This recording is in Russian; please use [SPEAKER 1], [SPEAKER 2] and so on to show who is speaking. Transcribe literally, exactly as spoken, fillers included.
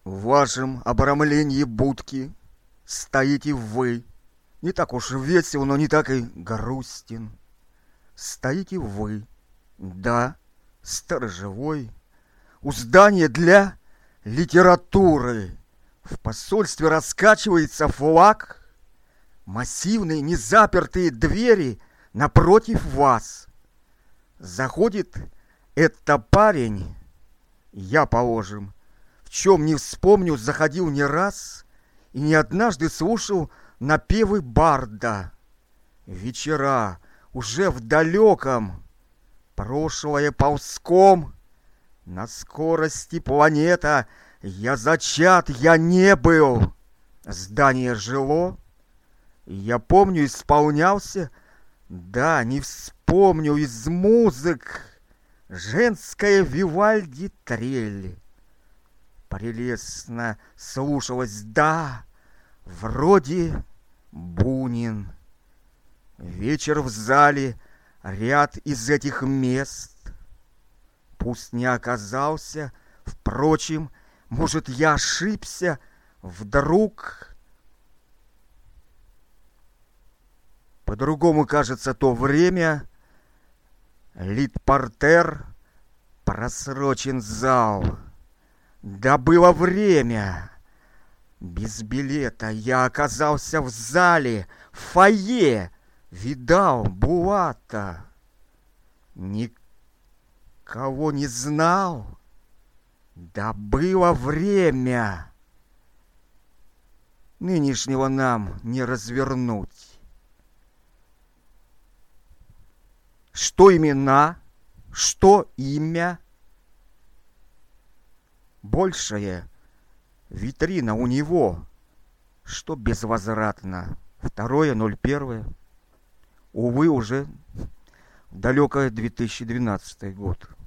[SPEAKER 1] В вашем обрамлении будки стоите вы. Не так уж весел, но не так и грустен. Стоите вы, да, сторожевой, у здания для литературы. В посольстве раскачивается флаг, массивные незапертые двери напротив вас. Заходит это парень, я, положим, в чем не вспомню, заходил не раз и не однажды слушал напевы барда. Вечера уже в далеком, прошлое ползком, на скорости планета, я зачат, я не был. Здание жило, я помню, исполнялся, да, не вспомню из музык, женская Вивальди трель. Прелестно слушалась, да, вроде Бунин. Вечер в зале, ряд из этих мест. Пусть не оказался, впрочем, может, я ошибся, вдруг. По-другому кажется то время. Литпортер, просрочен зал. Да было время. Без билета я оказался в зале, в фойе. Видал Булата. Никого не знал. Да было время. Нынешнего нам не развернуть. Что имена, что имя? Большая витрина у него, что безвозвратно. Второе, ноль первое. Увы, уже далекое две тысячи двенадцатый год.